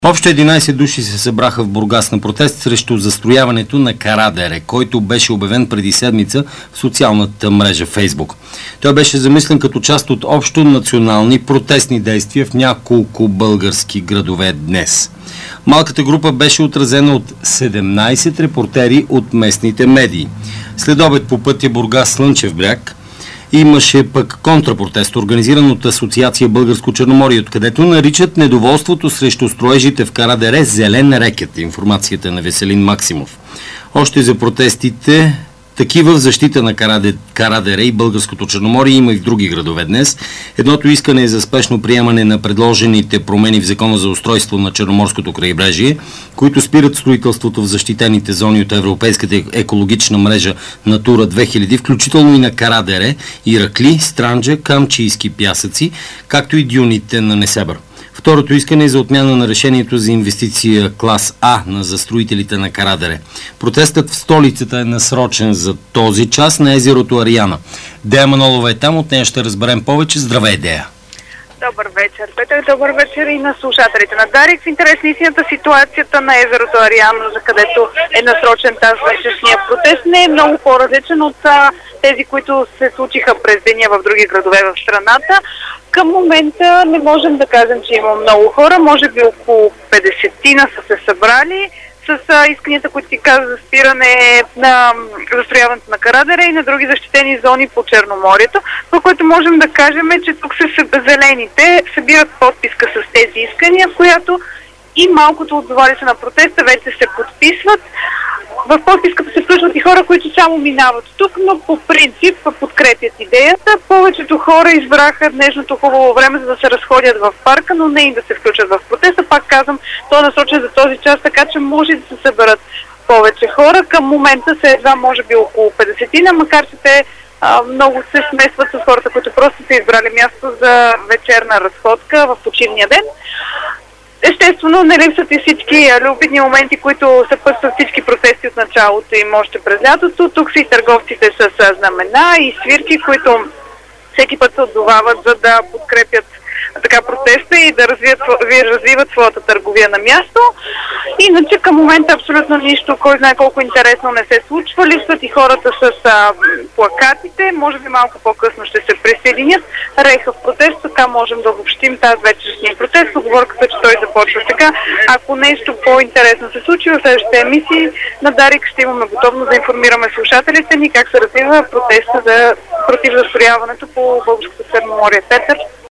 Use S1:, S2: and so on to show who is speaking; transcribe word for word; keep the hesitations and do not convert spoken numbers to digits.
S1: Общо единайсет души се събраха в Бургас на протест срещу застрояването на Кара дере, който беше обявен преди седмица в социалната мрежа Фейсбук. Той беше замислен като част от общо национални протестни действия в няколко български градове днес. Малката група беше отразена от седемнайсет репортери от местните медии. Следобед по пътя Бургас-Слънчев бряг имаше пък контрапротест, организиран от Асоциация Българско Черноморие, откъдето наричат недоволството срещу строежите в Кара дере зелен рекет. Информацията на Веселин Максимов. Още за протестите, такива в защита на Кара дере и Българското Черноморие има и в други градове днес. Едното искане е за спешно приемане на предложените промени в Закона за устройство на Черноморското крайбрежие, които спират строителството в защитените зони от Европейската екологична мрежа Натура две хиляди, включително и на Кара дере, Иракли, Странджа, Камчийски пясъци, както и дюните на Несебър. Второто искане е за отмяна на решението за инвестиция клас А на застроителите на Кара дере. Протестът в столицата е насрочен за този час на езерото Ариана. Дея Манолова е там, от нея ще разберем повече. Здравей, Дея!
S2: Добър вечер, Петър. Добър вечер и на слушателите на Дарик. В интерес на истината, ситуацията на езерото Ариана, за където е насрочен тази вечершния протест, не е много по-различен от а, тези, които се случиха през деня в други градове в страната. Към момента не можем да кажем, че има много хора, може би около петдесетина са се събрали с а, исканията, които ти каза за спиране на застрояването на Кара дере и на други защитени зони по Черноморието. Това, което можем да кажем е, че тук се зелените събират подписка с тези искания, в която и малкото отзовали се на протеста вече се подписват. В подписката се включват и хора, които само минават тук, но по принцип подкрепят идеята. Повечето хора избраха днешното хубаво време, за да се разходят в парка, но не и да се включат в протеста. Пак казвам, той е насочен за този час, така че може да се съберат повече хора. Към момента са едва може би около петдесетина, макар че те а, много се смесват с хората, които просто са избрали място за вечерна разходка в почивния ден. Естествено, не липсват и всички любопитни моменти, които съпътстват всички протести от началото им още през лятото. Тук са и търговците с знамена и свирки, които всеки път се отзовават, за да подкрепят така протеста и да развият, развиват своята търговия на място. Иначе към момента абсолютно нищо, кой знае колко интересно не се случва. Липсват и хората с а, плакатите, може би малко по-късно ще се присъединят. Реха в протест, така можем да обобщим тази вечершния протест. Оговорката, че той започва сега. Ако нещо по-интересно се случи в следващите емисии на Дарик, ще имаме готовност да информираме слушателите ни как се развива протеста за против застрояването по Българското Черноморие. Петър.